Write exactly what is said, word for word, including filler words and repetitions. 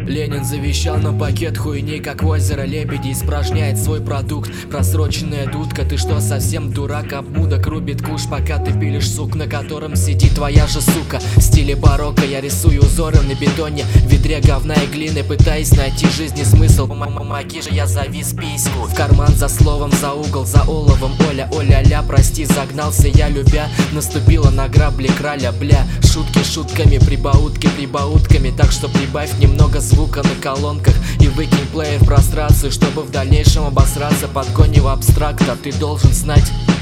Ленин завещал на пакет хуйни, как в озеро лебеди. Испражняет свой продукт, просроченная дудка. Ты что, совсем дурак? Обмудок рубит куш, пока ты пилишь сук, на котором сидит твоя же сука. В стиле барокко я рисую узоры на бетоне, в ведре говна и глины, пытаясь найти жизни смысл. Помоги же, я завис письку в карман за словом, за угол, за оловом. Оля, оля-ля, прости, загнался я, любя. Наступила на грабли краля, бля. Шутки шутками, прибаутки прибаутками. Так что прибавь немного звука на колонках и выкинь плеер в прострацию, чтобы в дальнейшем обосраться под гонево абстракта. Ты должен знать,